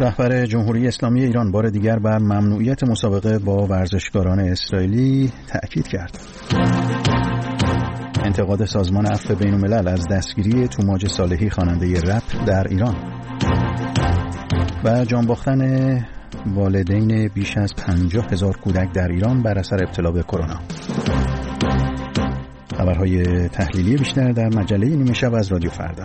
رهبر جمهوری اسلامی ایران بار دیگر بر ممنوعیت مسابقه با ورزشکاران اسرائیلی تأکید کرد. انتقاد سازمان عفو بین‌الملل از دستگیری توماج صالحی خواننده رپ در ایران و جان باختن والدین بیش از 50,000 کودک در ایران بر اثر ابتلا به کرونا. خبرهای تحلیلی بیشتر در مجله نیمه شب از رادیو فردا.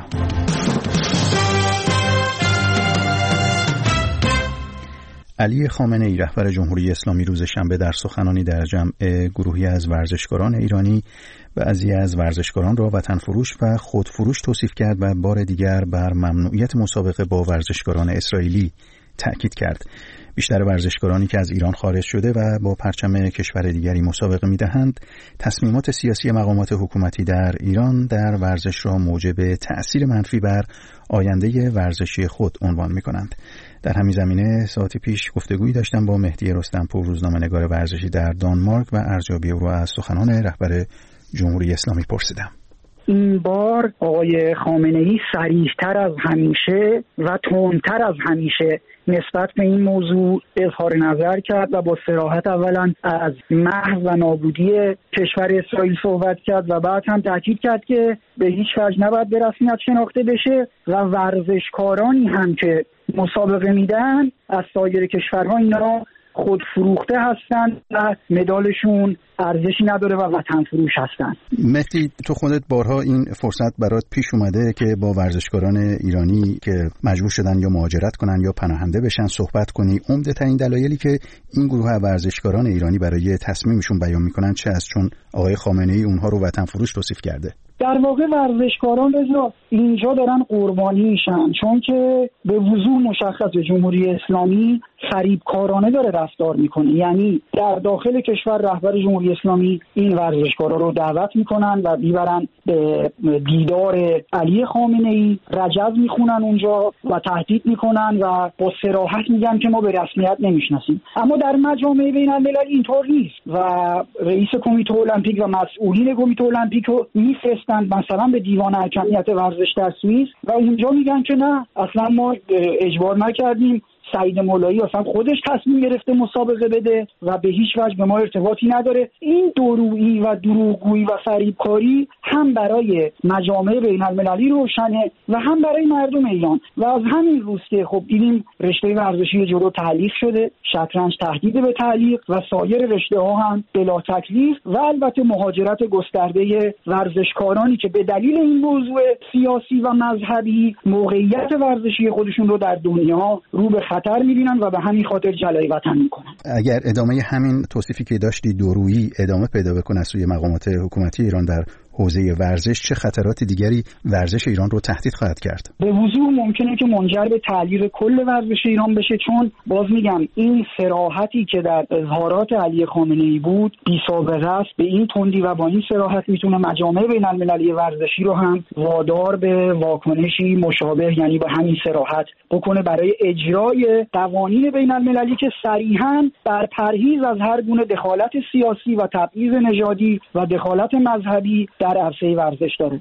علی خامنه‌ای رهبر جمهوری اسلامی روز شنبه در سخنانی در جمع گروهی از ورزشکاران ایرانی بعضی از ورزشکاران را وطن فروش و خودفروش توصیف کرد و بار دیگر بر ممنوعیت مسابقه با ورزشکاران اسرائیلی تأکید کرد. بیشتر ورزشکارانی که از ایران خارج شده و با پرچم کشور دیگری مسابقه می‌دهند، تصمیمات سیاسی مقامات حکومتی در ایران در ورزش را موجب تأثیر منفی بر آینده ورزشی خود عنوان می‌کنند. در همین زمینه ساعتی پیش گفتگویی داشتم با مهدی رستمپور، روزنامه‌نگار ورزشی در دانمارک و ارزیابی او را از سخنان رهبر جمهوری اسلامی پرسیدم. این بار آقای خامنه‌ای صریح‌تر از همیشه و تندتر از همیشه نسبت به این موضوع اظهار نظر کرد و با صراحت اولا از محو و نابودی کشور اسرائیل صحبت کرد و بعد هم تاکید کرد که به هیچ وجه نباید به رسمیت شناخته بشه و ورزشکارانی هم که مسابقه میدن از سایر کشورها اینا خود فروخته هستند و مدالشون ارزشی نداره و وطن فروش هستند. مهدی، تو خودت بارها این فرصت برات پیش اومده که با ورزشکاران ایرانی که مجبور شدن یا مهاجرت کنن یا پناهنده بشن صحبت کنی. عمده‌ترین دلایلی که این گروه ورزشکاران ایرانی برای تصمیمشون بیان میکنن چه است؟ چون آقای خامنه‌ای اونها رو وطن فروش توصیف کرده. در واقع ورزشکاران اینجا دارن قربانی میشن، چون که به وضوح مشخص جمهوری اسلامی فریبکارانه داره رفتار میکنه. یعنی در داخل کشور رهبر جمهوری اسلامی این ورزشکارا رو دعوت میکنن و میبرن به دیدار علی خامنه‌ای، رجز میخونن اونجا و تهدید میکنن و با صراحت میگن که ما به رسمیت نمیشناسیم. اما در مجامع بین‌المللی اینطور نیست و رئیس کمیته المپیک و مسئولین کمیته المپیک رو میفرستند مثلا به دیوان حکمیت ورزش در سوئیس و اونجا میگن که نه، اصلا ما اجبار نکردیم، سعید مولایی اصلا خودش تصمیم گرفته مسابقه بده و به هیچ وجه به ما ارتباطی نداره. این دورویی و دروغگویی و فریبکاری هم برای مجامع بین‌المللی روشنه و هم برای مردم ایران و از همین روز که خب دیدیم رشته ورزشی جودو تعلیق شده، شطرنج تهدید به تعلیق و سایر رشته ها هم بلا تکلیف و البته مهاجرت گسترده ورزشکارانی که به دلیل این موضوع سیاسی و مذهبی موقعیت ورزشی خودشون رو در دنیا رو به خطر می‌بینن و به همین خاطر جلای وطن می‌کنن. اگر ادامه همین توصیفی که داشتی دورویی ادامه پیدا بکنه از سوی مقامات حکومتی ایران در حوزه ورزش، چه خطرات دیگری ورزش ایران رو تهدید خواهد کرد؟ به وضوح ممکنه که منجر به تعلیق کل ورزش ایران بشه، چون باز میگم این صراحتی که در اظهارات علی خامنه‌ای بود بی سابقه است. به این تندی و با این صراحت میتونه مجامع بین‌المللی ورزشی رو هم وادار به واکنشی مشابه، یعنی به همین صراحت بکنه برای اجرای قوانین بین‌المللی که صریحاً بر پرهیز از هر گونه دخالت سیاسی و تبعیض نژادی و دخالت مذهبی در عرصه ورزش داره.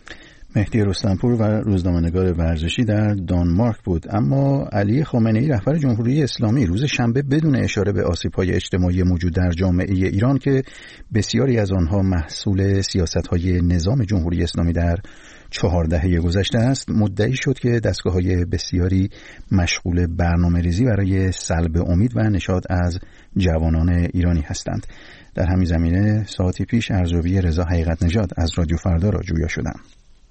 مهدی رستمپور و روزنامه‌نگار ورزشی در دانمارک بود. اما علی خامنه‌ای رهبر جمهوری اسلامی روز شنبه بدون اشاره به آسیب‌های اجتماعی موجود در جامعه ایران که بسیاری از آنها محصول سیاست‌های نظام جمهوری اسلامی در 4 دهه گذشته است، مدعی شد که دستگاه‌های بسیاری مشغول برنامه‌ریزی برای سلب امید و نشاط از جوانان ایرانی هستند. در همین زمینه ساعتی پیش ارزیابی رضا حقیقت نژاد از رادیو فردا را جویا شدم.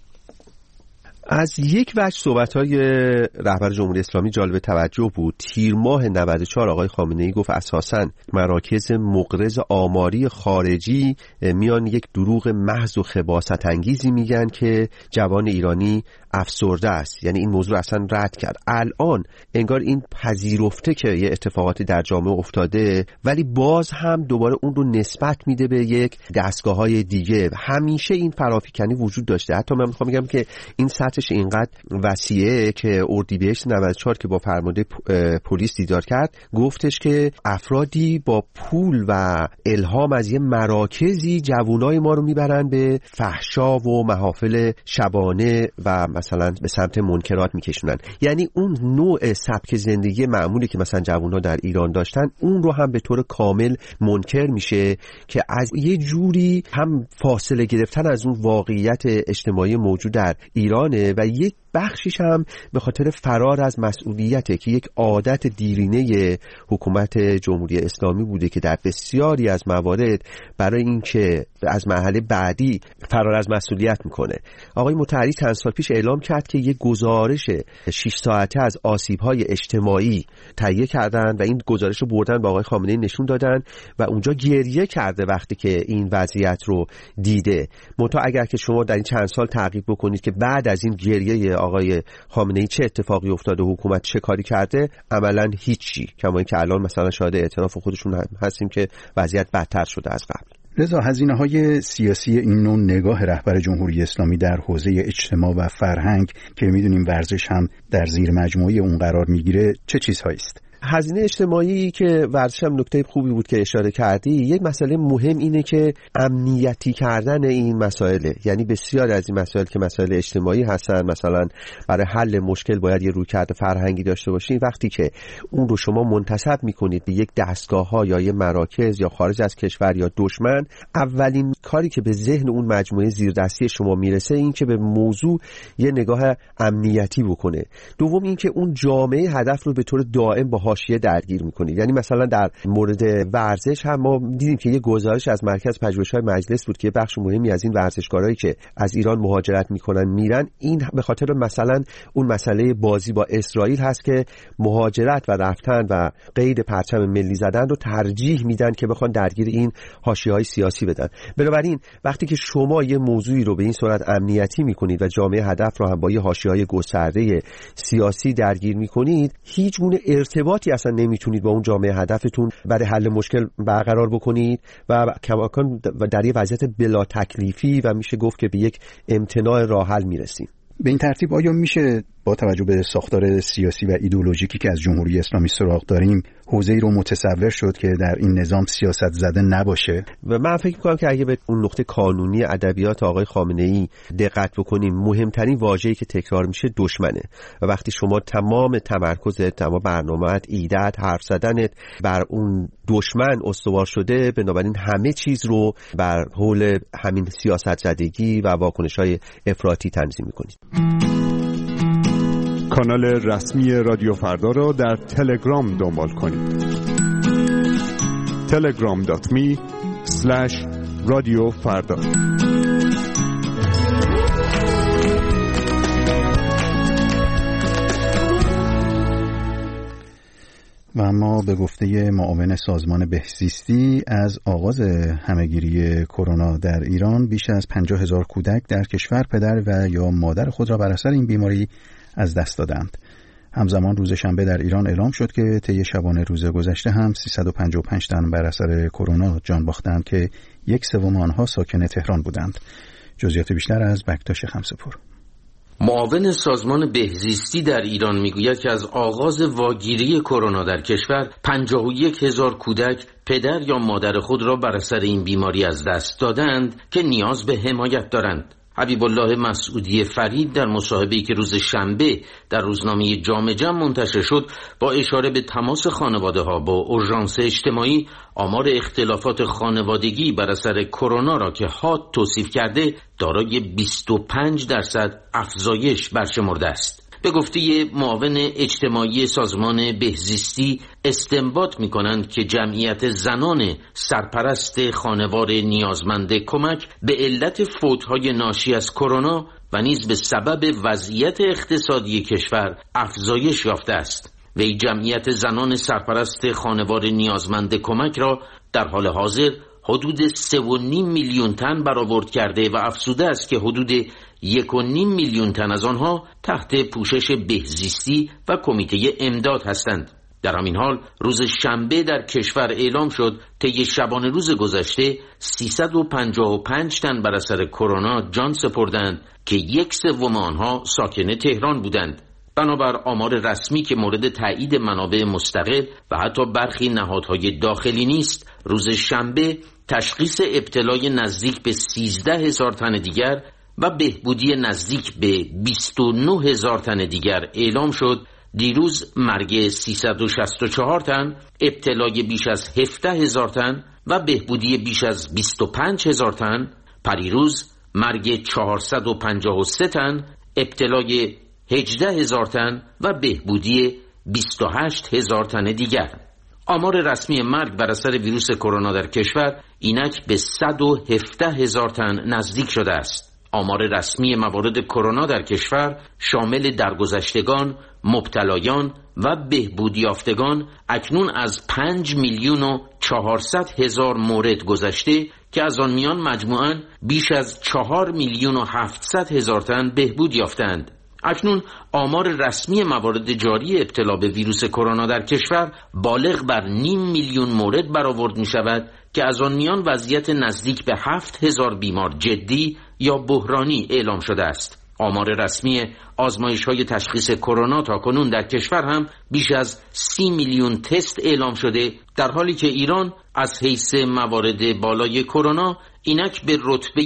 از یک وجه صحبت‌های رهبر جمهوری اسلامی جالب توجه بود. تیر ماه 94 آقای خامنه‌ای گفت اساساً مراکز مقرض آماری خارجی میان یک دروغ محض و خباثت انگیزی میگن که جوان ایرانی افسرده است. یعنی این موضوع اصلا رد کرد. الان انگار این پذیرفته که یه اتفاقاتی در جامعه افتاده، ولی باز هم دوباره اون رو نسبت میده به یک دستگاه‌های دیگه. همیشه این فرافکنی وجود داشته. حتی من میخوام بگم که این سطح مسئولیتش اینقدر وسیعه که اردیبهشت 94 که با فرمانده پلیس دیدار کرد گفتش که افرادی با پول و الهام از یه مراکزی جوانای ما رو میبرن به فحشا و محافل شبانه و مثلا به سمت منکرات میکشونن. یعنی اون نوع سبک زندگی معمولی که مثلا جوان‌ها در ایران داشتن اون رو هم به طور کامل منکر میشه که از یه جوری هم فاصله گرفتن از اون واقعیت اجتماعی موجود در ایرانه و یک بخشیش هم به خاطر فرار از مسئولیته که یک عادت دیرینه حکومت جمهوری اسلامی بوده که در بسیاری از موارد برای اینکه از مرحله بعدی فرار از مسئولیت میکنه. آقای مطهری چند سال پیش اعلام کرد که یک گزارش 6 ساعته از آسیب‌های اجتماعی تهیه کردن و این گزارش رو بردن به آقای خامنه‌ای نشون دادن و اونجا گریه کرده وقتی که این وضعیت رو دیده. منتها اگر که شما در این چند سال تعقیب بکنید که بعد از این گریه آقای خامنه‌ای چه اتفاقی افتاده و حکومت چه کاری کرده، عملاً هیچی. کما اینکه الان مثلا شاهد اعتراف خودشون هستیم که وضعیت بدتر شده از قبل. رضا، هزینه‌های سیاسی این نوع نگاه رهبر جمهوری اسلامی در حوزه اجتماع و فرهنگ که می‌دونیم ورزش هم در زیر مجموعه اون قرار می‌گیره چه چیزهایی است؟ هزینه اجتماعی که ورزش هم نکته خوبی بود که اشاره کردی. یک مسئله مهم اینه که امنیتی کردن این مسائله، یعنی بسیار از این مسائل که مسائل اجتماعی هستن، مثلا برای حل مشکل باید یه رویکرد فرهنگی داشته باشین. وقتی که اون رو شما منتسب میکنید به یک دستگاه‌ها یا یه مراکز یا خارج از کشور یا دشمن، اولین کاری که به ذهن اون مجموعه زیردستی شما میرسه این که به موضوع یه نگاه امنیتی بکنه. دوم این که اون جامعه هدف رو به طور دائم با حاشیه درگیر میکنید. یعنی مثلا در مورد ورزش هم ما دیدیم که یه گزارش از مرکز پژوهش‌های مجلس بود که بخش مهمی از این ورزشکارایی که از ایران مهاجرت میکنن میرن، این به خاطر مثلا اون مسئله بازی با اسرائیل هست که مهاجرت و رفتن و قید پرچم ملی زدن رو ترجیح میدن که بخوان درگیر این حاشیه‌های سیاسی بدن. بنابراین وقتی که شما یه موضوعی رو به این صورت امنیتی میکنید و جامعه هدف رو هم با یه حاشیه‌های گسترده سیاسی درگیر میکنید، هیچ گونه ارتباطی اصلا نمیتونید با اون جامعه هدفتون برای حل مشکل برقرار بکنید و کماکان در یه وضعیت بلا تکلیفی و میشه گفت که به یک امتناع راه حل میرسید. به این ترتیب آیا میشه با توجه به ساختار سیاسی و ایدئولوژیکی که از جمهوری اسلامی سراغ داریم حوزه‌ای رو متصور شد که در این نظام سیاست زده نباشه؟ و من فکر می‌کنم که اگه به اون نقطه قانونی ادبیات آقای خامنه‌ای دقت بکنیم، مهمترین واژه‌ای که تکرار میشه دشمنه. و وقتی شما تمام تمرکزت، تمام برنامه‌ات، ایده‌ات، حرف زدنت بر اون دشمن استوار شده، بنابراین همه چیز رو بر حول همین سیاست زدگی و واکنش‌های افراطی تنظیم می‌کنید. کانال رسمی رادیو فردا را در تلگرام دنبال کنید. telegram.me/رادیو فردا. و اما به گفته معاون سازمان بهزیستی از آغاز همهگیری کرونا در ایران بیش از 50,000 کودک در کشور پدر و یا مادر خود را بر اثر این بیماری از دست دادند. همزمان روز شنبه در ایران اعلام شد که طی شبانه روز گذشته هم 355 تن بر اثر کرونا جان باختند که 1/3 آنها ساکن تهران بودند. جزئیات بیشتر از بکتاش خمسه‌پور. معاون سازمان بهزیستی در ایران میگوید که از آغاز واگیری کرونا در کشور 51,000 کودک پدر یا مادر خود را بر اثر این بیماری از دست دادند که نیاز به حمایت دارند. حبیب الله مسعودی فرید در مصاحبه‌ای که روز شنبه در روزنامه جامعه منتشر شد با اشاره به تماس خانواده‌ها با اورژانس اجتماعی آمار اختلافات خانوادگی بر اثر کرونا را که حاد توصیف کرده دارای 25% افزایش برشمرده است. به گفته معاون اجتماعی سازمان بهزیستی استنباط می‌کنند که جمعیت زنان سرپرست خانوار نیازمند کمک به علت فوت‌های ناشی از کرونا و نیز به سبب وضعیت اقتصادی کشور افزایش یافته است. وی جمعیت زنان سرپرست خانوار نیازمند کمک را در حال حاضر حدود 3.5 میلیون تن برآورد کرده و افزوده است که حدود 1.5 میلیون تن از آنها تحت پوشش بهزیستی و کمیته امداد هستند. در همین حال روز شنبه در کشور اعلام شد طی شبانه روز گذشته 355 تن بر اثر کرونا جان سپردند که 1/3 آنها ساکن تهران بودند. بنابر آمار رسمی که مورد تایید منابع مستقل و حتی برخی نهادهای داخلی نیست، روز شنبه تشخیص ابتلای نزدیک به 13,000 تن دیگر و بهبودی نزدیک به 29,000 تن دیگر اعلام شد. دیروز مرگ 364 تن، ابتلای بیش از 17,000 تن و بهبودی بیش از 25,000 تن. پریروز مرگ 453 تن، ابتلای 18,000 تن و بهبودی 28,000 تن دیگر. آمار رسمی مرگ بر اثر ویروس کرونا در کشور اینک به 117,000 تن نزدیک شده است. آمار رسمی موارد کرونا در کشور شامل درگذشتگان، مبتلایان و بهبودی یافتگان اکنون از 5,400,000 مورد گذشته که از آن میان مجموعاً بیش از 4,700,000 تن بهبود یافتند. اکنون آمار رسمی موارد جاری ابتلا به ویروس کرونا در کشور بالغ بر 500,000 مورد برآورد می شود که از آن میان وضعیت نزدیک به 7,000 بیمار جدی یا بحرانی اعلام شده است. آمار رسمی آزمایش‌های تشخیص کرونا تا کنون در کشور هم بیش از 30 میلیون تست اعلام شده، در حالی که ایران از حیث موارد بالای کرونا اینک به رتبه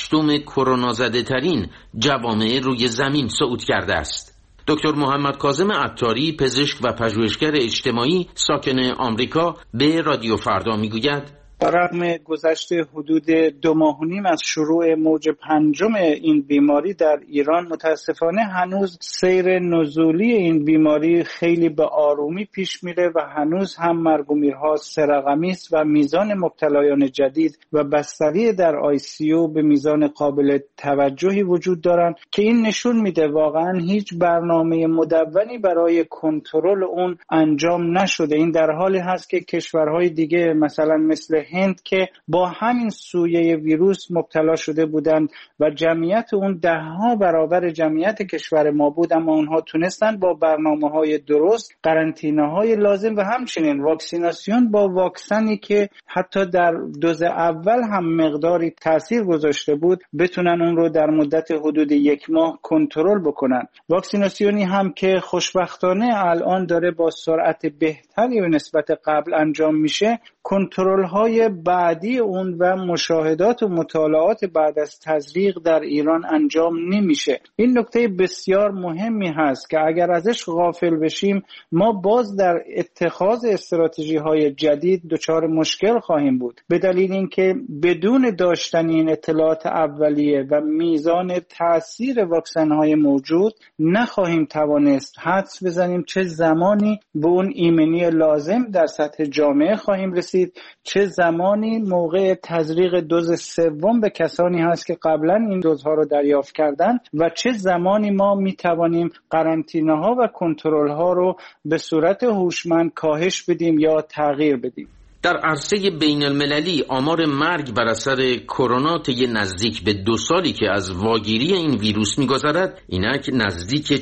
8 کرونا زده ترین جوامع روی زمین صعود کرده است. دکتر محمد کاظم عطاری، پزشک و پژوهشگر اجتماعی ساکن آمریکا، به رادیو فردا میگوید رغم گذشت حدود 2.5 ماه از شروع موج 5 این بیماری در ایران، متاسفانه هنوز سیر نزولی این بیماری خیلی به آرومی پیش میره و هنوز هم مرگ و میرها 3 رقمی است و میزان مبتلایان جدید و بستری در ICU به میزان قابل توجهی وجود دارن که این نشون میده واقعا هیچ برنامه مدونی برای کنترل اون انجام نشده. این در حالی هست که کشورهای دیگه مثلا مثل هند که با همین سویه ویروس مبتلا شده بودند و جمعیت اون 10 برابر جمعیت کشور ما بود، اما اونها تونستن با برنامه‌های درست، قرنطینه‌های لازم و همچنین واکسیناسیون با واکسنی که حتی در دوز اول هم مقداری تاثیر گذاشته بود، بتونن اون رو در مدت حدود 1 ماه کنترل بکنن. واکسیناسیونی هم که خوشبختانه الان داره با سرعت بهتری به نسبت قبل انجام میشه، کنترل‌های بعدی اون و مشاهدات و مطالعات بعد از تزریق در ایران انجام نمیشه. این نکته بسیار مهمی هست که اگر ازش غافل بشیم ما باز در اتخاذ استراتژی‌های جدید دچار مشکل خواهیم بود، به دلیل اینکه بدون داشتن این اطلاعات اولیه و میزان تاثیر واکسن‌های موجود نخواهیم توانست حدس بزنیم چه زمانی به اون ایمنی لازم در سطح جامعه خواهیم رسید، چه زمانی موقع تزریق دوز 3 به کسانی هست که قبلا این دوزها رو دریافت کردن و چه زمانی ما میتوانیم قرنطینه ها و کنترل ها رو به صورت هوشمند کاهش بدیم یا تغییر بدیم. در عرصه بین المللی آمار مرگ بر اثر کرونا طی نزدیک به 2 سالی که از واگیری این ویروس می‌گذرد اینک نزدیک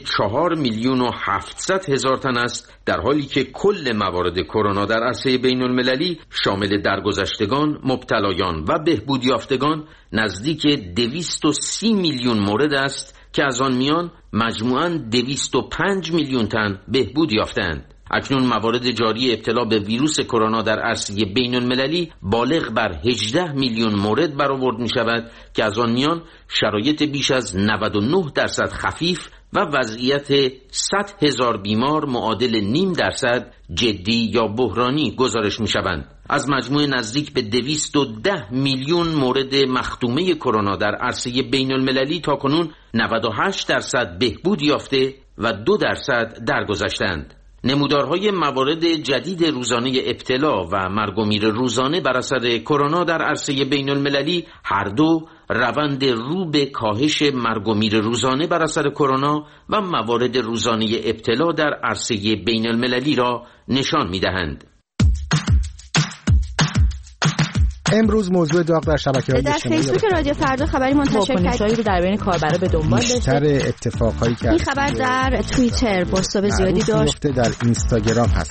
4,700,000 تن است، در حالی که کل موارد کرونا در عرصه بین المللی شامل درگذشتگان، مبتلایان و بهبود یافتگان نزدیک 230 میلیون مورد است که از آن میان مجموعاً 205 میلیون تن بهبود یافتند. اکنون موارد جاری ابتلا به ویروس کرونا در عرصه بین المللی بالغ بر 18 میلیون مورد برآورد می شود که از آن میان شرایط بیش از 99% خفیف و وضعیت 100,000 بیمار معادل 0.5% جدی یا بحرانی گزارش می شوند. از مجموع نزدیک به 210 میلیون مورد مختومه کرونا در عرصه بین المللی تا کنون 98% بهبود یافته و 2% درگذشتند. نمودارهای موارد جدید روزانه ابتلا و مرگ و میر روزانه بر اثر کرونا در عرصه بین المللی هر دو روند رو به کاهش مرگ و میر روزانه بر اثر کرونا و موارد روزانه ابتلا در عرصه بین المللی را نشان می‌دهند. امروز موضوع داغ در شبکه‌های اجتماعی در فیسبوک رادیو فردا خبری منتشر کرد رو در بین کاربرا به دنبال داشته. بیشتر اتفاقایی که این خبر در توییتر بازتاب زیادی داشت. در اینستاگرام هست.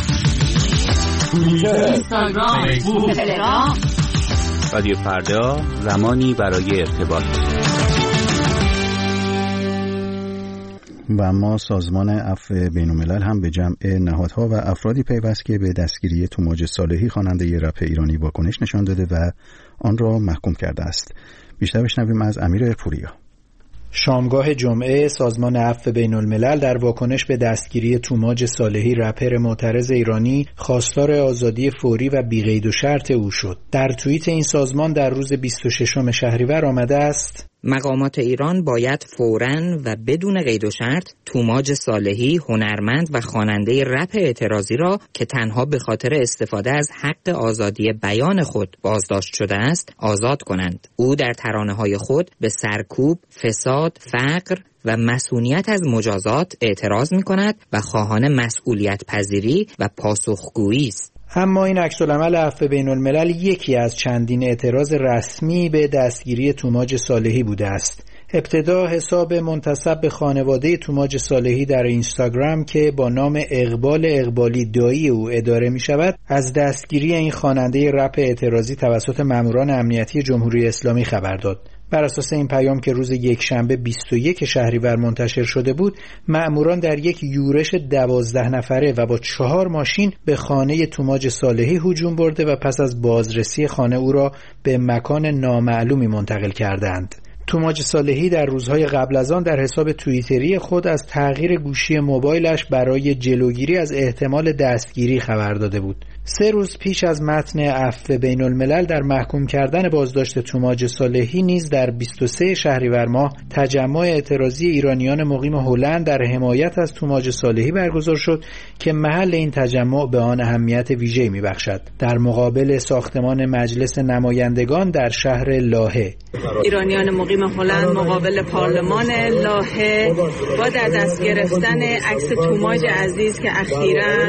اینستاگرام، فیسبوک، تلگرام. رادیو فردا، زمانی برای ارتباط. و اما سازمان عفو بین‌الملل هم به جمع نهادها و افرادی پیوست که به دستگیری توماج صالحی خواننده رپ ایرانی واکنش نشان داده و آن را محکوم کرده است. بیشتر بشنویم از امیر پوریا. شامگاه جمعه سازمان عفو بین‌الملل در واکنش به دستگیری توماج صالحی رپر معترض ایرانی خواستار آزادی فوری و بی‌قید و شرط او شد. در توییت این سازمان در روز 26 شهریور آمده است: مقامات ایران باید فوراً و بدون قید و شرط توماج صالحی هنرمند و خواننده رپ اعتراضی را که تنها به خاطر استفاده از حق آزادی بیان خود بازداشت شده است آزاد کنند. او در ترانه‌های خود به سرکوب، فساد، فقر و مسئولیت از مجازات اعتراض می‌کند و خواهان مسئولیت پذیری و پاسخگویی است. اما این عکس‌العمل عفو بین‌الملل یکی از چندین اعتراض رسمی به دستگیری توماج صالحی بوده است. ابتدا حساب منتسب به خانواده توماج صالحی در اینستاگرام که با نام اقبالی دایی او اداره می شود از دستگیری این خواننده رپ اعتراضی توسط ماموران امنیتی جمهوری اسلامی خبر داد. بر اساس این پیام که روز یکشنبه 21 شهریور منتشر شده بود، مأموران در یک یورش 12 نفره و با 4 ماشین به خانه توماج صالحی هجوم برده و پس از بازرسی خانه او را به مکان نامعلومی منتقل کردند. توماج صالحی در روزهای قبل از آن در حساب توییتری خود از تغییر گوشی موبایلش برای جلوگیری از احتمال دستگیری خبر داده بود. 3 روز پیش از متن عفو بین‌الملل در محکوم کردن بازداشت توماج صالحی نیز در 23 شهریور ماه تجمع اعتراضی ایرانیان مقیم هلند در حمایت از توماج صالحی برگزار شد که محل این تجمع به آن اهمیت ویژه‌ای می‌بخشد. در مقابل ساختمان مجلس نمایندگان در شهر لاهه، ایرانیان مقیم هلند مقابل پارلمان لاهه با در دست گرفتن عکس توماج عزیز که اخیراً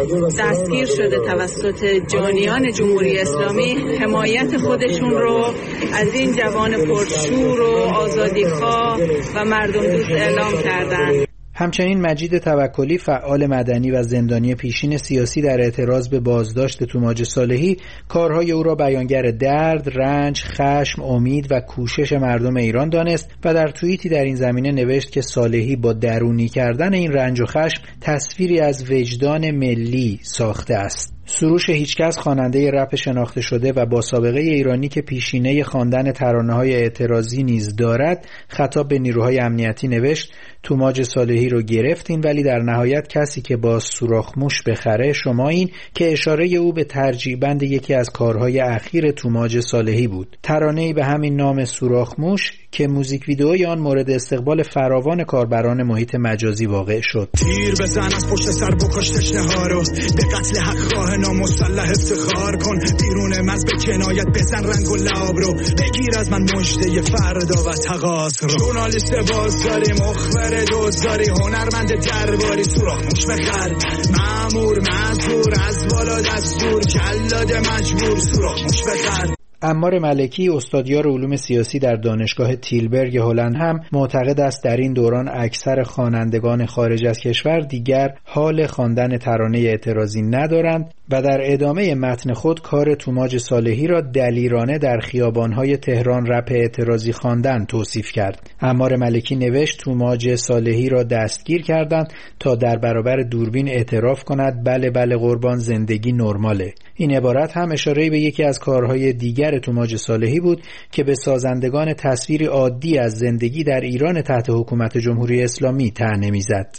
دستگیر شده توسط جانیان جمهوری اسلامی حمایت خودشون رو از این جوان پرشور و آزادیخواه و مردم دوست اعلام کردند. همچنین مجید توکلی فعال مدنی و زندانی پیشین سیاسی در اعتراض به بازداشت توماج صالحی کارهای او را بیانگر درد، رنج، خشم، امید و کوشش مردم ایران دانست و در توییتی در این زمینه نوشت که صالحی با درونی کردن این رنج و خشم تصویری از وجدان ملی ساخته است. سروش هیچکس خواننده رپ شناخته شده و با سابقه ایرانی که پیشینه خواندن ترانه‌های اعتراضی نیز دارد خطاب به نیروهای امنیتی نوشت: توماج صالحی رو گرفتین ولی در نهایت کسی که با سوراخ موش بخره شما این، که اشاره او به ترجیع بند یکی از کارهای اخیر توماج صالحی بود. ترانه‌ای به همین نام سوراخ موش که موزیک ویدئوی آن مورد استقبال فراوان کاربران محیط مجازی واقع شد. تیر بزن از پشت سر بکش تشنه‌ها رو، به قتل حق خواه نامسلح افتخار کن، بیرون مز به کنایت بزن رنگ و لعاب رو، بگیر از من مژده فردا و تقاص رو. ژورنالیست بازداری، مخبر دوزاری، هنرمند درباری، سوراخ موش بخر، مأمور مزدور، از بالا دستور، جلاد مجبور، سوراخ موش بخر. عمار ملکی استادیار علوم سیاسی در دانشگاه تیلبرگ هلند هم معتقد است در این دوران اکثر خوانندگان خارج از کشور دیگر حال خواندن ترانه اعتراضی ندارند و در ادامه متن خود کار توماج صالحی را دلیرانه در خیابان‌های تهران رپ اعتراضی خواندن توصیف کرد. عمار ملکی نوشت توماج صالحی را دستگیر کردند تا در برابر دوربین اعتراف کند بله قربان، زندگی نرماله. این عبارت هم اشاره به یکی از کارهای دیگر توماج صالحی بود که به سازندگان تصویری عادی از زندگی در ایران تحت حکومت جمهوری اسلامی طعنه می‌زد.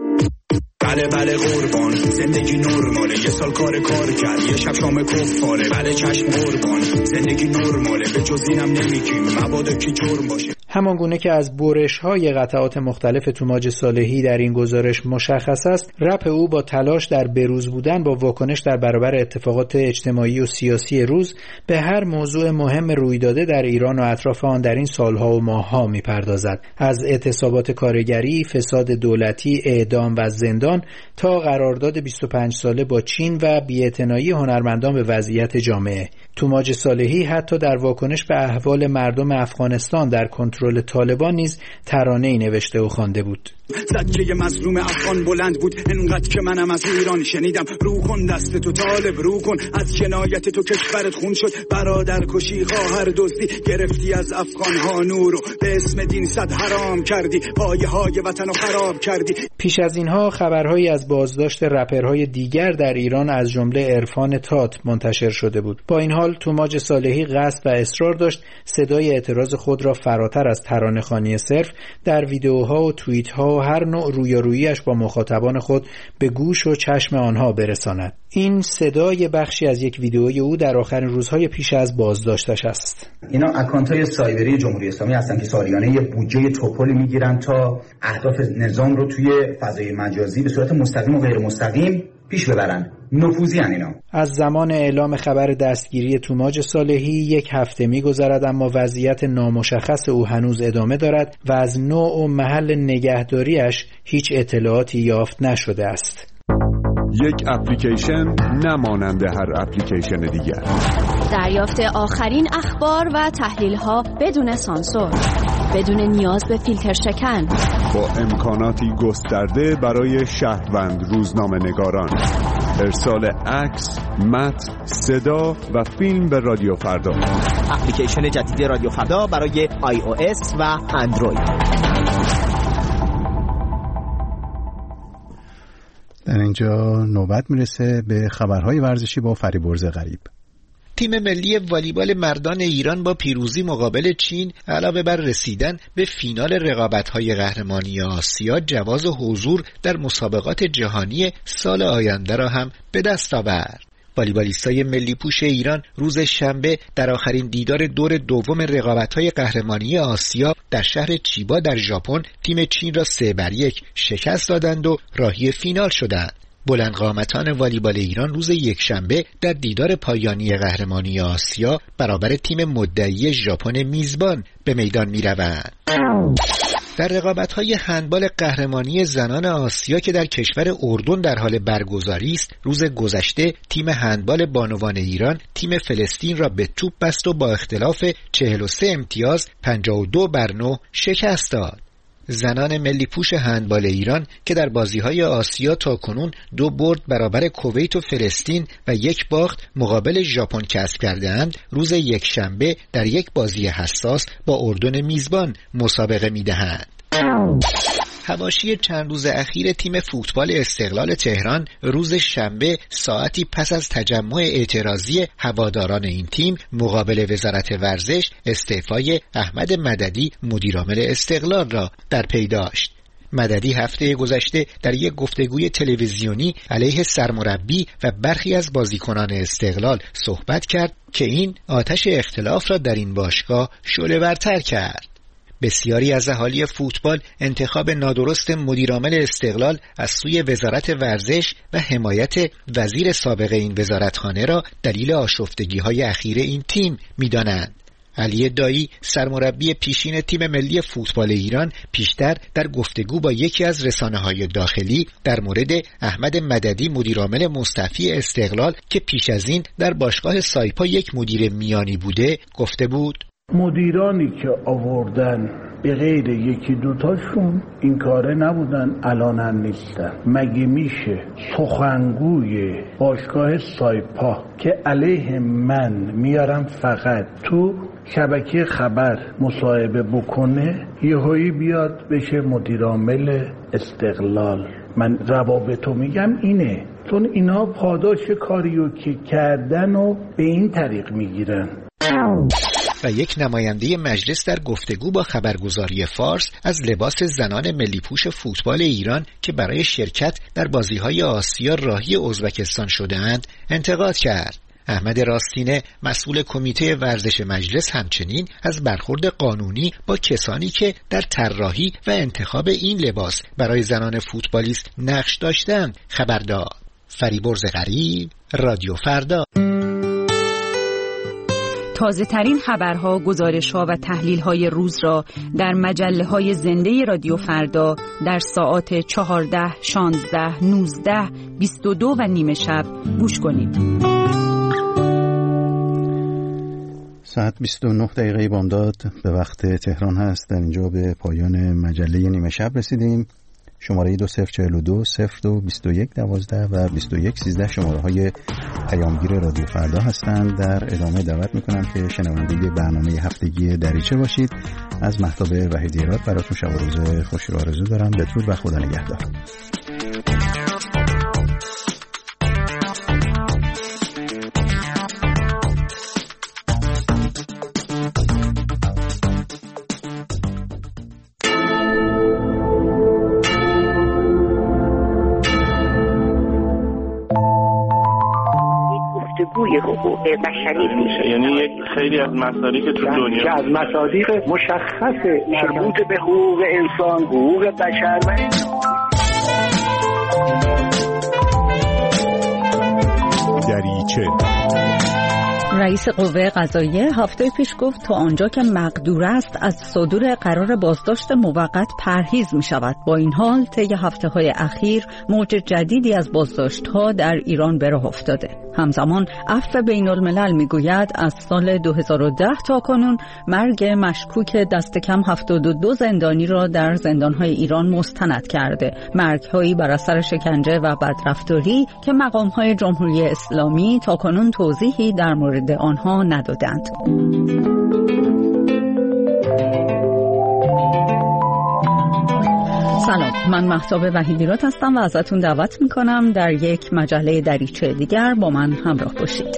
بله قربان، زندگی نرماله، یه سال کار کرد، یه شب شام کفاره، بله چشم قربان، زندگی نرماله، به جز اینم نمیگیم مبادا که جرم باشه. همانگونه که از برش‌های قطعات مختلف توماج صالحی در این گزارش مشخص است، رپ او با تلاش در بروز بودن با واکنش در برابر اتفاقات اجتماعی و سیاسی روز به هر موضوع مهم رویداده در ایران و اطراف آن در این سالها و ماه‌ها می‌پردازد، از اعتصابات کارگری، فساد دولتی، اعدام و زندان تا قرارداد 25 ساله با چین و بی‌اعتنایی هنرمندان به وضعیت جامعه. توماج صالحی حتی در واکنش به احوال مردم افغانستان در کنترل طالبان نیز ترانه‌ای نوشته و خوانده بود. زجه مظلوم افغان بلند بود انقدر که منم از ایران شنیدم، رو کن دست تو طالب، رو کن از جنایت تو کشورت خون شد، برادر کشی، خواهر دزدی، گرفتی از افغان ها نورو، به اسم دین صد حرام کردی، پایه های وطن رو خراب کردی. پیش از اینها خبرهایی از بازداشت رپرهای دیگر در ایران از جمله عرفان تات منتشر شده بود. با این حال توماج صالحی قصد و اصرار داشت صدای اعتراض خود را فراتر از ترانه‌خوانی صرف در ویدیوها و توییت‌ها و هر نوع رویارویی‌اش با مخاطبان خود به گوش و چشم آنها برساند. این صدای بخشی از یک ویدیوی او در آخرین روزهای پیش از بازداشتش است. اینا اکانت‌های سایبری جمهوری اسلامی هستن که سالیانه یه بودجه توپلی میگیرن تا اهداف نظام رو توی فضای مجازی به صورت مستقیم و غیر مستقیم پیش ببرن. نفوذی ان اینا. از زمان اعلام خبر دستگیری توماج صالحی 1 هفته می‌گذرد، اما وضعیت نامشخص او هنوز ادامه دارد و از نوع و محل نگهداریش هیچ اطلاعاتی یافت نشده است. یک اپلیکیشن نمانند هر اپلیکیشن دیگر. دریافت آخرین اخبار و تحلیل‌ها بدون سانسور، بدون نیاز به فیلتر شکن، با امکاناتی گسترده برای شهروند روزنامه‌نگاران. ارسال عکس، متن، صدا و فیلم به رادیو فردا. اپلیکیشن جدید رادیو فردا برای iOS و اندروید. در اینجا نوبت میرسه به خبرهای ورزشی با فریبرز غریب. تیم ملی والیبال مردان ایران با پیروزی مقابل چین علاوه بر رسیدن به فینال رقابت‌های قهرمانی آسیا جواز حضور در مسابقات جهانی سال آینده را هم به دست آورد. والیبالیستای ملی پوش ایران روز شنبه در آخرین دیدار دور دوم رقابت‌های قهرمانی آسیا در شهر چیبا در ژاپن تیم چین را 3-1 شکست دادند و راهی فینال شدند. بلندقامتان والیبال ایران روز یکشنبه در دیدار پایانی قهرمانی آسیا برابر تیم مدعی ژاپن میزبان به میدان می‌روند. در رقابت‌های هندبال قهرمانی زنان آسیا که در کشور اردن در حال برگزاری است، روز گذشته تیم هندبال بانوان ایران تیم فلسطین را به توپ بست و با اختلاف 43 امتیاز 52-9 شکست داد. زنان ملی پوش هندبال ایران که در بازی‌های آسیا تاکنون 2 برد برابر کویت و فلسطین و 1 باخت مقابل ژاپن کسب کرده‌اند، روز یکشنبه در یک بازی حساس با اردن میزبان مسابقه می‌دهند. حواشی چند روز اخیر تیم فوتبال استقلال تهران روز شنبه ساعتی پس از تجمع اعتراضی هواداران این تیم مقابل وزارت ورزش استعفای احمد مددی مدیرعامل استقلال را در پی داشت. مددی هفته گذشته در یک گفتگوی تلویزیونی علیه سرمربی و برخی از بازیکنان استقلال صحبت کرد که این آتش اختلاف را در این باشگاه شعله‌ورتر کرد. بسیاری از اهالی فوتبال انتخاب نادرست مدیرعامل استقلال از سوی وزارت ورزش و حمایت وزیر سابق این وزارتخانه را دلیل آشفتگی‌های اخیر این تیم می‌دانند. علی دایی سرمربی پیشین تیم ملی فوتبال ایران پیشتر در گفتگو با یکی از رسانه‌های داخلی در مورد احمد مددی مدیرعامل مستعفی استقلال که پیش از این در باشگاه سایپا یک مدیر میانی بوده گفته بود: مدیرانی که آوردن به غیر یکی دوتاشون این کاره نبودن، الانن نیستن. مگه میشه سخنگوی باشگاه سایپا که علیه من میارم فقط تو شبکه خبر مصاحبه بکنه یهویی بیاد بشه مدیرعامل استقلال؟ من روابطو میگم اینه، چون اینا پاداش کاریو که کردن و به این طریق میگیرن. و یک نماینده مجلس در گفتگو با خبرگزاری فارس از لباس زنان ملی پوش فوتبال ایران که برای شرکت در بازی‌های آسیا راهی ازبکستان شده‌اند انتقاد کرد. احمد راستینه مسئول کمیته ورزش مجلس همچنین از برخورد قانونی با کسانی که در طراحی و انتخاب این لباس برای زنان فوتبالیست نقش داشتند خبر داد. فریبرز غریب، رادیو فردا. تازه ترین خبرها، گزارش‌ها و تحلیل‌های روز را در مجله‌های زنده رادیو فردا در ساعات 14، 16، 19، 22 و نیمه شب گوش کنید. ساعت 29 دقیقه بامداد به وقت تهران هست. در اینجا به پایان مجله نیمه شب رسیدیم. شماره 2042 02 21 12 و 21 13 شماره های پیامگیر رادیو فردا هستند. در ادامه دعوت میکنم که شنونده برنامه هفتگی دریچه باشید. از مهتاب وحیدی‌راد براتون شب و روز خوشی رو آرزو دارم. بدرود و خدا نگهدار. حقوق بشری میشه، یعنی یک خیلی از مصادیق تو دنیا که از مصادیق مشخص مربوط به حقوق انسان، حقوق بشر دریچه. رئیس قوه قضاییه هفته پیش گفت تا آنجا که مقدور است از صدور قرار بازداشت موقت پرهیز می شود. با این حال طی هفته‌های اخیر موج جدیدی از بازداشت‌ها در ایران به راه افتاده. همزمان عفو بین الملل می گوید از سال 2010 تا کنون مرگ مشکوک دست کم 72 زندانی را در زندان‌های ایران مستند کرده. مرگ‌هایی بر اثر شکنجه و بدرفتاری که مقام‌های جمهوری اسلامی تا کنون توضیحی در مورد آنها ندادند. سلام، من مهتاب وحیدی‌راد هستم و ازتون دعوت میکنم در یک مجله دریچه دیگر با من همراه باشید.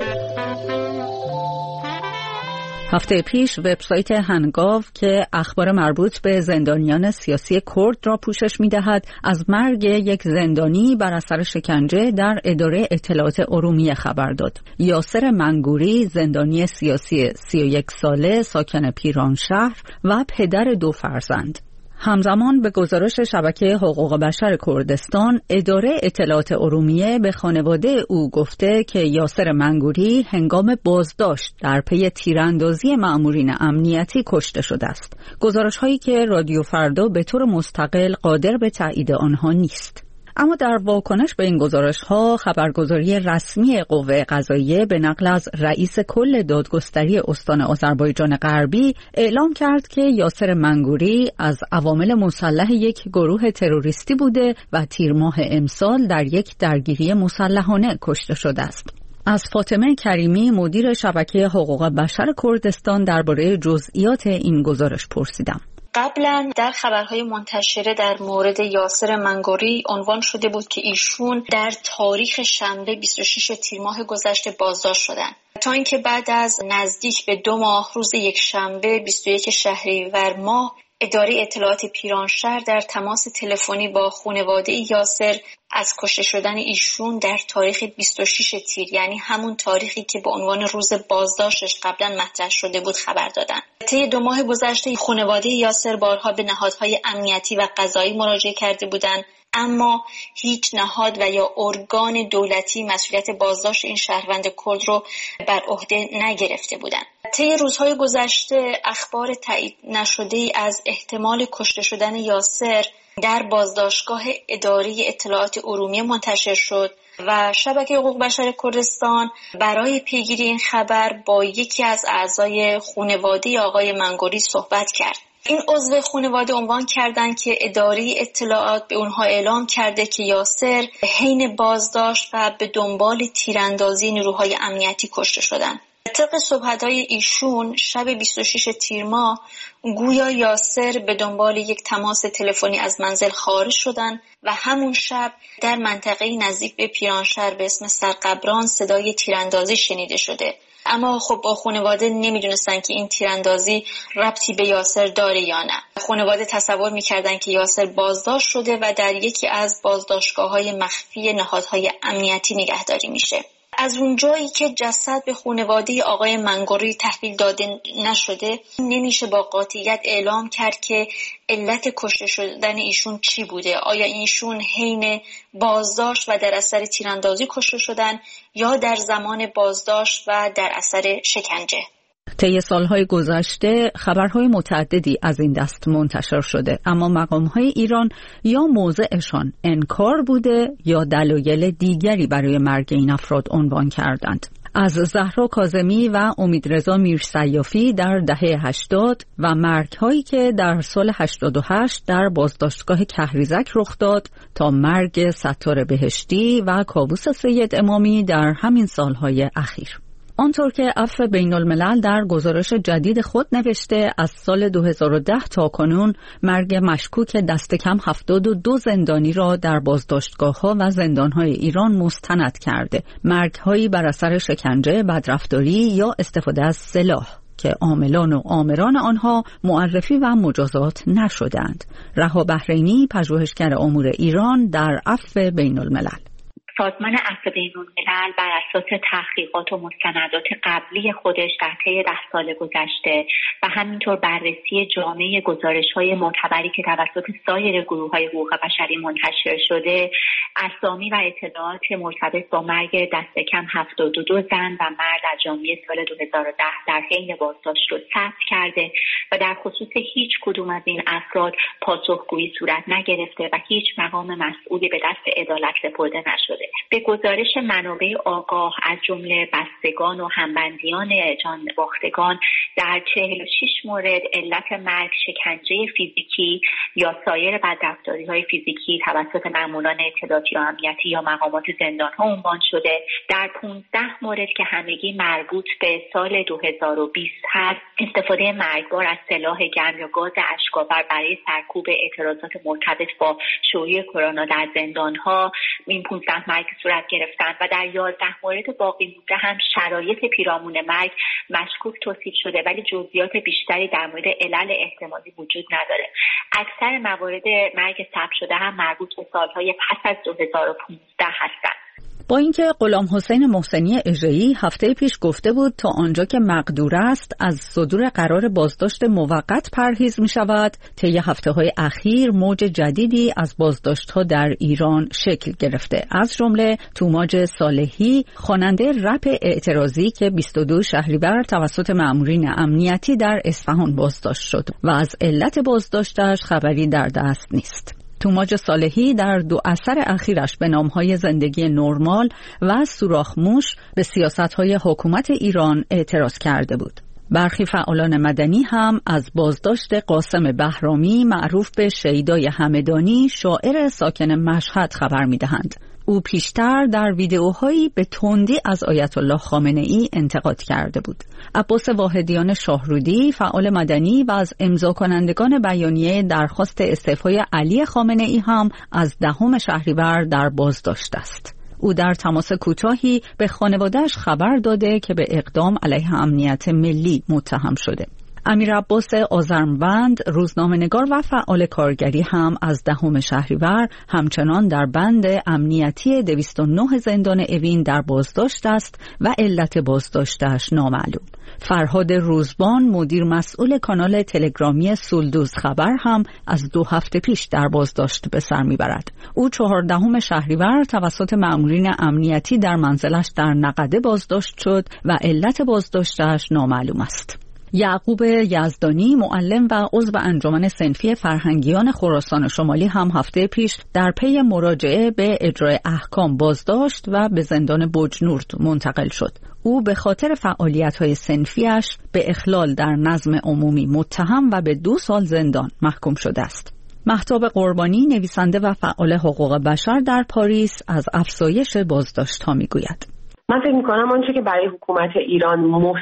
هفته پیش وبسایت هنگاو که اخبار مربوط به زندانیان سیاسی کرد را پوشش می‌دهد از مرگ یک زندانی بر اثر شکنجه در اداره اطلاعات ارومیه خبر داد. یاسر منگوری، زندانی سیاسی 31 ساله ساکن پیرانشهر و پدر 2 فرزند. همزمان به گزارش شبکه حقوق بشر کردستان، اداره اطلاعات ارومیه به خانواده او گفته که یاسر منگوری هنگام بازداشت در پی تیراندازی مأمورین امنیتی کشته شده است. گزارش‌هایی که رادیو فردا به طور مستقل قادر به تایید آنها نیست. اما در واکنش به این گزارش‌ها، خبرگزاری رسمی قوه قضاییه به نقل از رئیس کل دادگستری استان آذربایجان غربی اعلام کرد که یاسر منگوری از عوامل مسلح یک گروه تروریستی بوده و تیر ماه امسال در یک درگیری مسلحانه کشته شده است. از فاطمه کریمی، مدیر شبکه حقوق بشر کردستان، درباره جزئیات این گزارش پرسیدم. قبلا در خبرهای منتشره در مورد یاسر منگوری عنوان شده بود که ایشون در تاریخ شنبه 26 تیر ماه گذشته بازداشت شدن، تا اینکه بعد از نزدیک به 2 ماه روز یک شنبه 21 شهریور ماه اداره اطلاعات پیرانشهر در تماس تلفنی با خانواده یاسر از کشته شدن ایشون در تاریخ 26 تیر، یعنی همون تاریخی که به عنوان روز بازداشتش قبلا مطرح شده بود، خبر دادن. طی 2 ماه گذشته خانواده یاسر بارها به نهادهای امنیتی و قضایی مراجعه کرده بودند، اما هیچ نهاد و یا ارگان دولتی مسئولیت بازداشت این شهروند کرد رو بر عهده نگرفته بودند. طی روزهای گذشته اخبار تایید نشده از احتمال کشته شدن یاسر در بازداشتگاه اداره اطلاعات ارومیه منتشر شد و شبکه حقوق بشر کردستان برای پیگیری این خبر با یکی از اعضای خانواده آقای منگوری صحبت کرد. این عضو خانواده عنوان کردند که اداره اطلاعات به اونها اعلام کرده که یاسر حین بازداشت و به دنبال تیراندازی نیروهای امنیتی کشته شدند. طبق صحبت‌های ایشون شب 26 تیر ماه گویا یاسر به دنبال یک تماس تلفنی از منزل خارج شدن و همون شب در منطقه نزدیک به پیرانشهر به اسم سرقبران صدای تیراندازی شنیده شده. اما خب با خانواده نمیدونستن که این تیراندازی ربطی به یاسر داره یا نه. خانواده تصور میکردن که یاسر بازداشت شده و در یکی از بازداشتگاه‌های مخفی نهادهای امنیتی نگهداری میشه. از اونجایی که جسد به خانواده آقای منگوری تحویل داده نشده، نمیشه با قاطعیت اعلام کرد که علت کشته شدن ایشون چی بوده. آیا ایشون حین بازداشت و در اثر تیراندازی کشته شدن یا در زمان بازداشت و در اثر شکنجه؟ طی سالهای گذشته خبرهای متعددی از این دست منتشر شده، اما مقامهای ایران یا موضعشان انکار بوده یا دلایل دیگری برای مرگ این افراد عنوان کردند. از زهرا کاظمی و امیدرضا میرسیافی در دهه 80 و مرگ‌هایی که در سال 88 در بازداشتگاه کهریزک رخ داد تا مرگ ستار بهشتی و کاووس سید امامی در همین سالهای اخیر. آنطور که عفو بین الملل در گزارش جدید خود نوشته، از سال 2010 تا کنون مرگ مشکوک دست کم 72 زندانی را در بازداشتگاه‌ها و زندان‌های ایران مستند کرده. مرگ‌هایی بر اثر شکنجه، بدرفتاری یا استفاده از سلاح که عاملان و آمران آنها معرفی و مجازات نشدند. رها بحرینی، پژوهشگر امور ایران در عفو بین الملل. سازمان عفو بین‌الملل بر اساس تحقیقات و مستندات قبلی خودش در طی 10 سال گذشته و همینطور بررسی جامع گزارش‌های معتبری که توسط سایر گروه‌های حقوق بشری منتشر شده، اسامی و اطلاعات مرتبط با مرگ دست کم 72 زن و مرد از ژانویه سال 2010 در حین بازداشت رو ثبت کرده و در خصوص هیچ کدوم از این افراد پاسخگویی صورت نگرفته و هیچ مقام مسئولی به دست عدالت سپرده نشده. به گزارش منابع آگاه از جمله بستگان و همبندیان جان باختگان، در 46 مورد علت مرگ شکنجه فیزیکی یا سایر بدرفتاری‌های فیزیکی توسط مأموران اطلاعاتی یا امنیتی یا مقامات زندان‌ها عنوان شده. در 15 مورد که همگی مربوط به سال 2020 هست، استفاده مرگبار از سلاح گرم یا گاز اشک‌آور برای سرکوب اعتراضات مرتبط با شیوع کرونا در زندان‌ها، این 15 مرگ صورت گرفتن و در 11 مورد باقی مونده هم شرایط پیرامون مرگ مشکوک توصیف شده، ولی جزئیات بیشتری در مورد علل احتمالی وجود نداره. اکثر موارد مرگ ثبت شده هم مربوط به سالهای پس از 2015 هستند. با اینکه غلام حسین محسنی اژه‌ای هفته پیش گفته بود تا آنجا که مقدور است از صدور قرار بازداشت موقت پرهیز می شود، طی هفته‌های اخیر موج جدیدی از بازداشت‌ها در ایران شکل گرفته. از جمله توماج صالحی، خواننده رپ اعتراضی که 22 شهریور توسط مأمورین امنیتی در اصفهان بازداشت شد و از علت بازداشتش خبری در دست نیست. توماج صالحی در 2 اثر اخیرش به نامهای زندگی نرمال و سوراخ موش به سیاست‌های حکومت ایران اعتراض کرده بود. برخی فعالان مدنی هم از بازداشت قاسم بهرامی معروف به شیدای همدانی، شاعر ساکن مشهد خبر می‌دهند. او پیشتر در ویدئوهایی به تندی از آیت الله خامنه‌ای انتقاد کرده بود. عباس واحدیان شاهرودی، فعال مدنی و از امضا کنندگان بیانیه درخواست استعفای علی خامنه‌ای هم از 10 شهریور در بازداشت است. او در تماس کوتاهی به خانواده‌اش خبر داده که به اقدام علیه امنیت ملی متهم شده. امیر عباس آذرموند، روزنامه‌نگار و فعال کارگری هم از 10 شهریور همچنان در بند امنیتی 209 زندان اوین در بازداشت است و علت بازداشتش نامعلوم. فرهاد روزبان، مدیر مسئول کانال تلگرامی سولدوز خبر هم از 2 هفته پیش در بازداشت به سر میبرد. او 14 شهریور توسط مأمورین امنیتی در منزلش در نقده بازداشت شد و علت بازداشتش نامعلوم است. یعقوب یزدانی، معلم و عضو انجمن صنفی فرهنگیان خراسان شمالی هم هفته پیش در پی مراجعه به اجرای احکام بازداشت و به زندان بجنورد منتقل شد. او به خاطر فعالیت‌های صنفیش به اخلال در نظم عمومی متهم و به 2 سال زندان محکوم شده است. مهتاب قربانی، نویسنده و فعال حقوق بشر در پاریس، از افزایش بازداشت‌ها می‌گوید. من فکر می‌کنم آنچه که برای حکومت ایران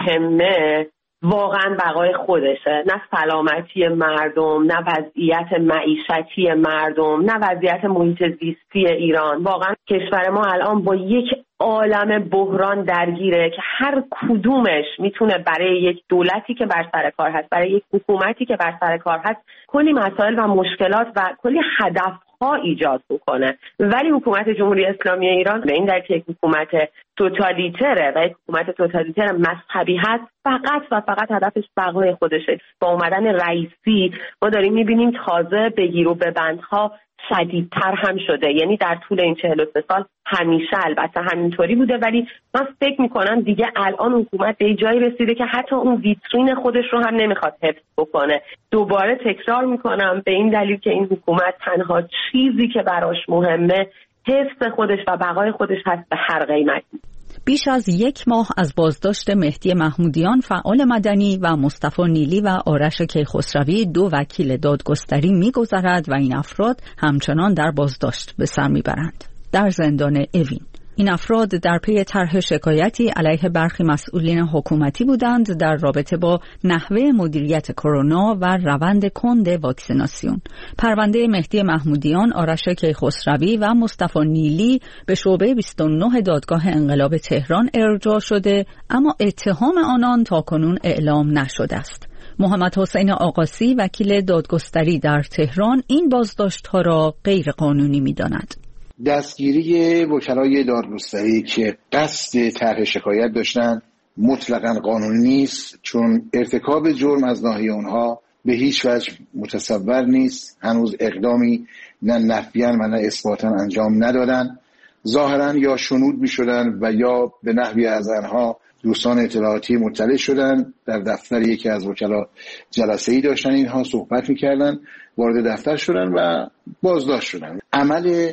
مهمه واقعا بقای خودشه، نه سلامتی مردم، نه وضعیت معیشتی مردم، نه وضعیت محیط زیستی ایران. واقعا کشور ما الان با یک عالم بحران درگیره که هر کدومش میتونه برای یک دولتی که بر سر کار هست، برای یک حکومتی که بر سر کار هست، کلی مسائل و مشکلات و کلی هدف ها ایجاد بکنه. ولی حکومت جمهوری اسلامی ایران به این دلیل که حکومت توتالیتره و حکومت توتالیتر مذهبی هست، فقط و فقط هدفش بقای خودشه. با اومدن رئیسی ما داریم میبینیم تازه بگیر و ببندها شدیدتر هم شده. یعنی در طول این 43 سال همیشه البته همینطوری بوده، ولی من فکر میکنم دیگه الان حکومت به جایی رسیده که حتی اون ویترین خودش رو هم نمیخواد حفظ بکنه. دوباره تکرار میکنم به این دلیل که این حکومت تنها چیزی که براش مهمه حفظ خودش و بقای خودش هست به هر قیمتی. بیش از 1 ماه از بازداشت مهدی محمودیان فعال مدنی و مصطفی نیلی و آرش کیخسروی 2 وکیل دادگستری می‌گذرد و این افراد همچنان در بازداشت به سر می‌برند در زندان اوین. این افراد در پی طرح شکایتی علیه برخی مسئولین حکومتی بودند در رابطه با نحوه مدیریت کرونا و روند کند واکسیناسیون. پرونده مهدی محمودیان، آرش کیخسروی و مصطفی نیلی به شعبه 29 دادگاه انقلاب تهران ارجاع شده، اما اتهام آنان تاکنون اعلام نشده است. محمد حسین آقاسی وکیل دادگستری در تهران این بازداشت‌ها را غیر قانونی می‌داند. دستگیری وکلای دادگستری که قصد طرح شکایت داشتن مطلقاً قانونی نیست، چون ارتکاب جرم از ناحیه اونها به هیچ وجه متصور نیست. هنوز اقدامی نه نفیاً و نه اثباتاً انجام ندادن. ظاهراً یا شنود می شدن و یا به نحوی از آنها دوستان اطلاعاتی مطلع شدن. در دفتر یکی از وکلا جلسه‌ای داشتن، اینها صحبت می‌کردن، وارد دفتر شدن و بازداشت شدن. عمل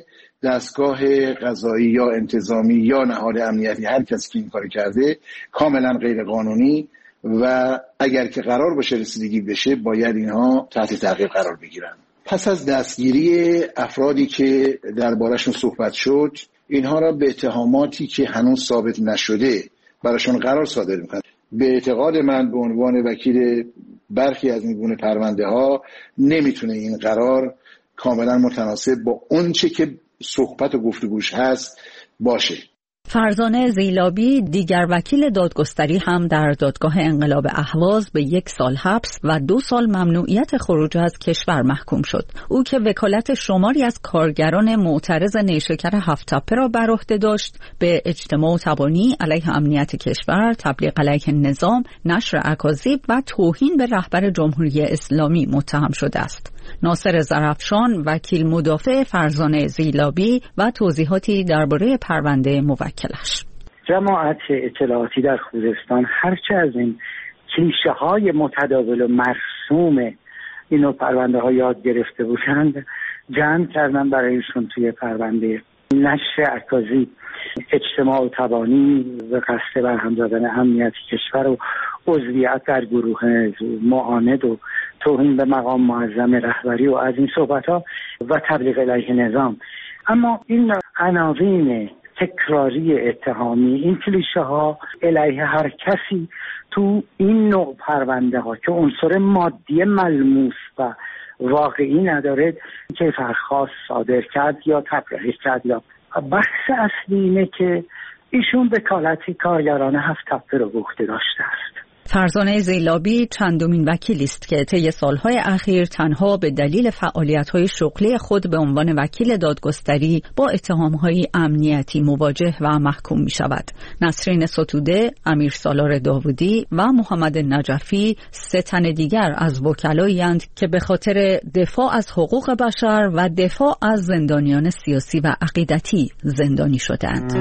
دستگاه قضایی یا انتظامی یا نهاد امنیتی، هر کسی که این کار کرده، کاملا غیر قانونی و اگر که قرار باشه رسیدگی بشه باید اینها تحت تعقیب قرار بگیرن. پس از دستگیری افرادی که دربارشون صحبت شد، اینها را به اتهاماتی که هنوز ثابت نشده براشون قرار صادر میکنن. به اعتقاد من به عنوان وکیل برخی از این گونه پرونده ها نمیتونه این قرار کاملا متناسب با اون چه که صحبت و گفتگوش هست باشه. فرزانه زیلابی دیگر وکیل دادگستری هم در دادگاه انقلاب اهواز به 1 سال حبس و 2 سال ممنوعیت خروج از کشور محکوم شد. او که وکالت شماری از کارگران معترض نیشکر 7 تپه را بر عهده داشت، به اجتماع و تبانی علیه امنیت کشور، تبلیغ علیه نظام، نشر اکاذیب و توهین به رهبر جمهوری اسلامی متهم شده است. ناصر زرفشان وکیل مدافع فرزانه زیلابی و توضیحاتی درباره پرونده موکلش. جماعت اطلاعاتی در خوزستان هرچه از این کلیشه های متداول و مرسوم اینو پرونده ها یاد گرفته بودند جمع کردن برایشون توی پرونده نشر اکاذیب، اجتماع و تبانی و قصد برهم زدن امنیت کشور و عضویت در گروه معاند و توهین به مقام معظم رهبری و از این صحبت ها و تبلیغ علیه نظام. اما این عناوین تکراری اتهامی، این کلیشه ها علیه هر کسی تو این نوع پرونده ها که عنصر مادی ملموس و واقعی نداره که فرخواست صادر کرد یا تبرئه کرد، یا بحث اصلی اینه که ایشون وکالت کارگران 7 تپه رو به عهده داشته است. فرزانه زیلابی چندمین وکیلی است که طی سالهای اخیر تنها به دلیل فعالیت‌های شغلی خود به عنوان وکیل دادگستری با اتهام‌های امنیتی مواجه و محکوم می‌شود. نسرین ستوده، امیر سالار داوودی و محمد نجفی 3 تن دیگر از وکلایی‌اند که به خاطر دفاع از حقوق بشر و دفاع از زندانیان سیاسی و عقیدتی زندانی شدند.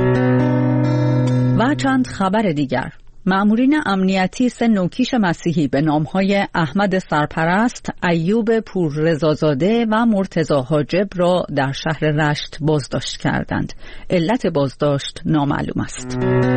و چند خبر دیگر. مأمورین امنیتی 3 نوکیش مسیحی به نامهای احمد سرپرست، ایوب پوررضازاده و مرتضی حاجب را در شهر رشت بازداشت کردند. علت بازداشت نامعلوم است.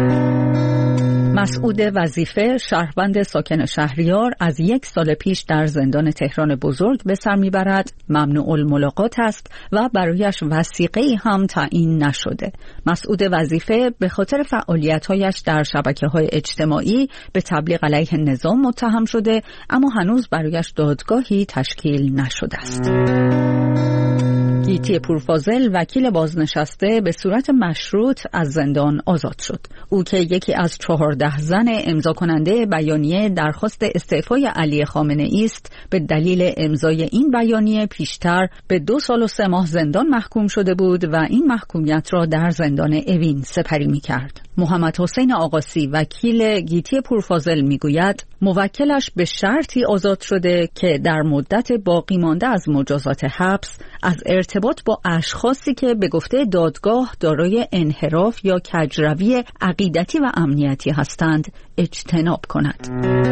مسعود وظیفه، شهروند ساکن شهریار، از 1 سال پیش در زندان تهران بزرگ به سر میبرد. ممنوع الملاقات است و برایش وثیقه‌ای هم تعیین نشده. مسعود وظیفه به خاطر فعالیت‌هایش در شبکه‌های اجتماعی به تبلیغ علیه نظام متهم شده، اما هنوز برایش دادگاهی تشکیل نشده است. گیتی پورفاضل وکیل بازنشسته به صورت مشروط از زندان آزاد شد. او که یکی از 14 زن امضا کننده بیانیه درخواست استعفای علی خامنه‌ای است، به دلیل امضای این بیانیه پیشتر به 2 سال و 3 ماه زندان محکوم شده بود و این محکومیت را در زندان اوین سپری می‌کرد. محمد حسین آقاسی وکیل گیتی پورفاضل میگوید موکلش به شرطی آزاد شده که در مدت باقی مانده از مجازات حبس از ارتباط با اشخاصی که به گفته دادگاه دارای انحراف یا کجروی عقیدتی و امنیتی هستند اجتناب کند.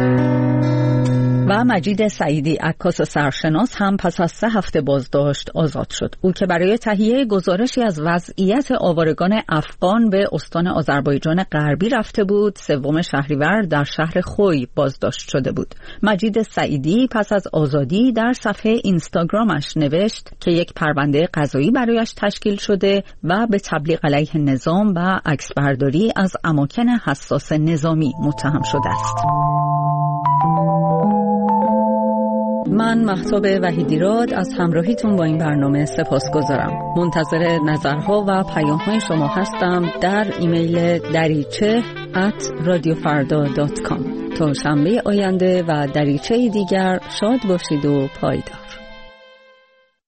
و مجید سعیدی عکاس سرشناس هم پس از 3 هفته بازداشت آزاد شد. او که برای تهیه گزارشی از وضعیت آوارگان افغان به استان آذربایجان غربی رفته بود، 3 شهریور در شهر خوی بازداشت شده بود. مجید سعیدی پس از آزادی در صفحه اینستاگرامش نوشت که یک پرونده قضایی برایش تشکیل شده و به تبلیغ علیه نظام و عکسبرداری از اماکن حساس نظامی متهم شده است. من مهتاب وحیدیراد از همراهیتون با این برنامه سپاسگزارم. منتظر نظرها و پیام‌های شما هستم در ایمیل dariche@radiofarda.com. تا شنبه آینده و دریچه دیگر شاد باشید و پایدار.